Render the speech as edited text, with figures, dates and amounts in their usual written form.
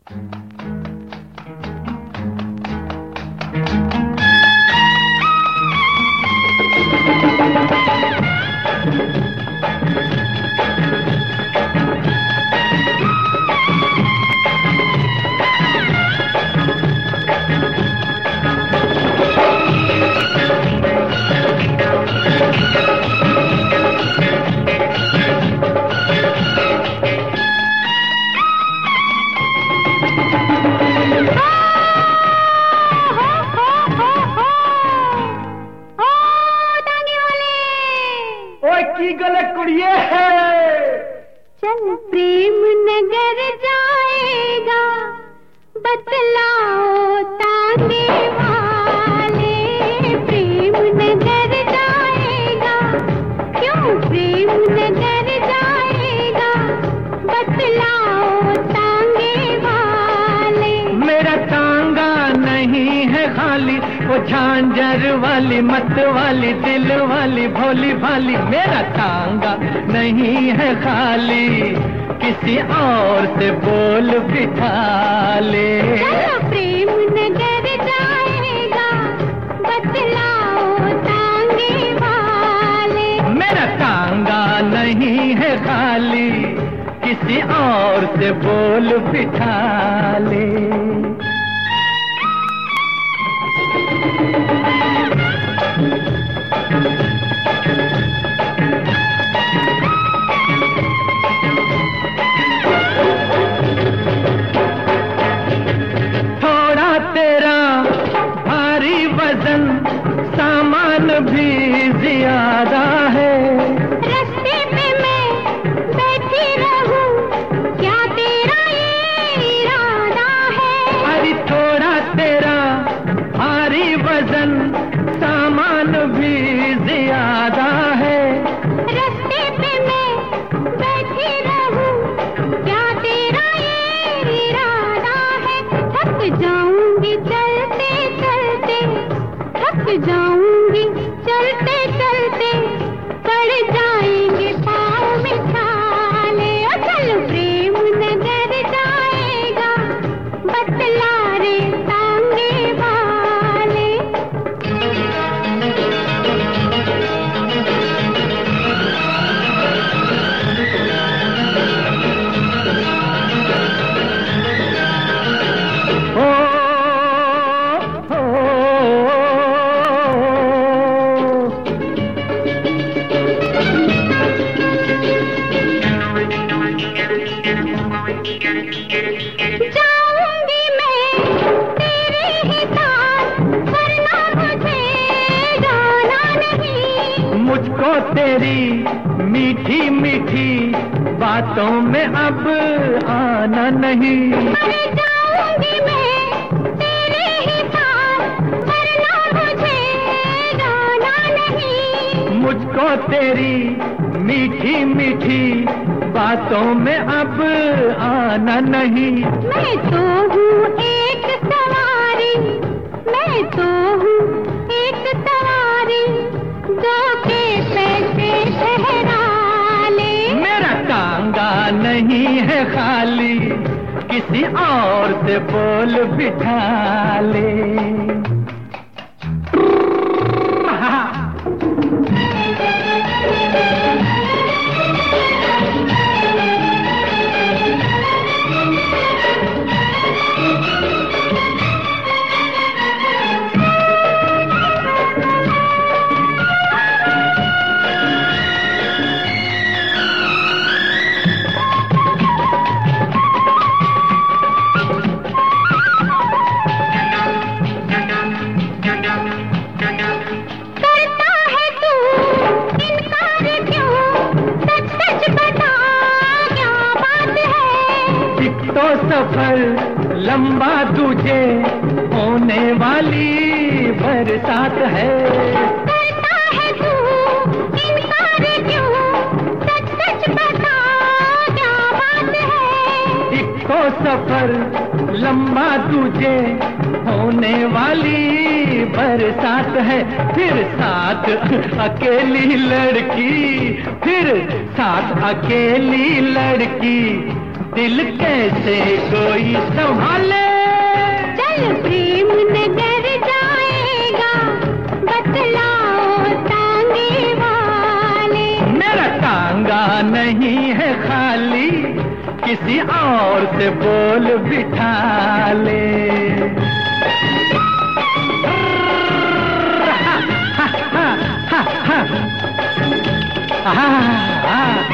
की गलत कुड़िए है। चल प्रेम नगर जाएगा, बतलाओ ताने वाले। प्रेम नगर जाएगा, क्यों प्रेम नगर जाएगा, बतलाओ तांगे वाले। मेरा तांगा नहीं है खाली, वो झांझर वाली मत वाली दिल वाली भोली भाली। मेरा तांगा नहीं है खाली, किसी और से बोल बिठा ले। चलो प्रेम नगर जाएगा, बतलाओ तांगे वाले। मेरा तांगा नहीं है खाली, किसी और से बोल बिठा ले। थोड़ा तेरा भारी वजन, सामान भी ज्यादा है। रास्ते पे मैं बैठी रहूं, क्या तेरा ये इरादा है? अरे थोड़ा तेरा भारी वजन, सामान भी ज्यादा है। रास्ते पे मैं बैठी रहूं, क्या तेरा ये इरादा है? थक जाऊंगी चलते चलते, थक जाऊंगी चलते चलते, पड़ जाएंगे पाँव में छाले। चल प्रेम नगर जाएगा, बतला रे तांगे वाले। जाऊंगी मैं तेरे ही साथ, वरना मुझे जाना नहीं। मुझको तेरी मीठी मीठी बातों में अब आना नहीं। अरे जाऊंगी मैं तेरे ही साथ, वरना मुझे जाना नहीं। मुझको तेरी मीठी मीठी बातों में अब आना नहीं। मैं तो हूँ एक सवारी, मैं तो हूँ एक सवारी, जो के पैसे ठहरा ले। मेरा तांगा नहीं है खाली, किसी और से बोल बिठा ले। तो सफर लंबा तुझे होने वाली बरसात है। करता है तू इनकार क्यों, सच सच बता क्या बात है? एक तो सफर लंबा तुझे होने वाली बरसात है। फिर साथ अकेली लड़की, फिर साथ अकेली लड़की, दिल कैसे कोई संभाले। चल प्रेम नगर जाएगा, बतलाओ तांगे वाले। मेरा तांगा नहीं है खाली, किसी और से बोल बिठा ले। हा, हा, हा, हा, हा, हा, हा,